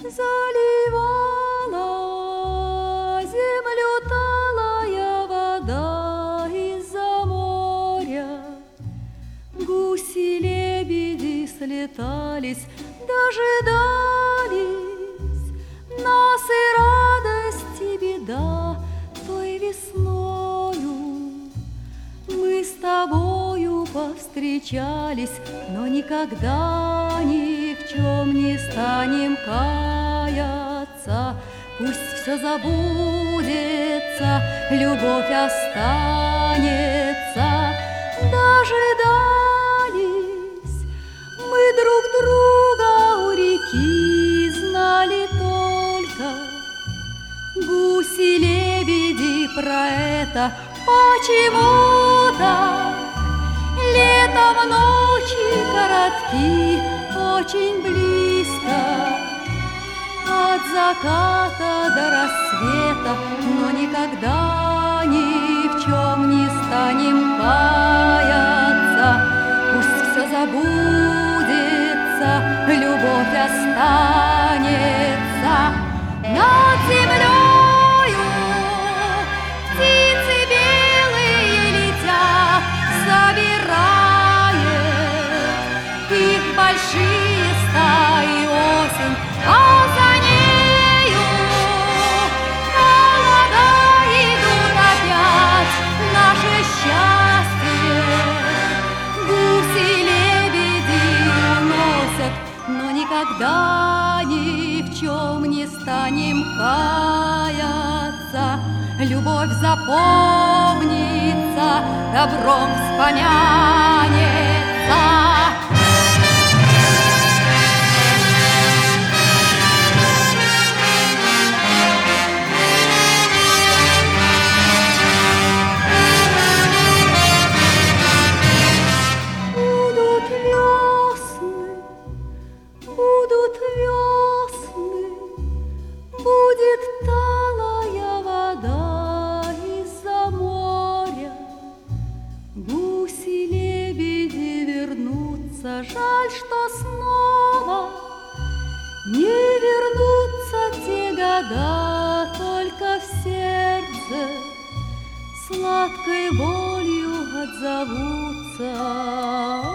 заливала землю талая вода из-за моря. Гуси-лебеди слетались, дожидались нас, и радость, и беда той весною. Мы с тобою повстречались, но никогда ни в чем не станем каяться. Пусть все забудется, любовь останется. Дожидались мы друг друга у реки, знали только гуси-лебеди про это. Почему-то летом ночи коротки, очень близко от заката до рассвета, но никогда ни в чем не станем каяться. Пусть все забудется, любовь останется. Над землею птицы белые летят, собирает их большие стаи осень, а за нею холода идут опять. Наше счастье гуси-лебеди уносят, но никогда ни в чем не станем каяться. Любовь запомнится, добром вспомянется. Будут весны, будет талая вода из-за моря. Гуси-лебеди вернутся, жаль, что снова не вернутся те года, только в сердце сладкой болью отзовутся.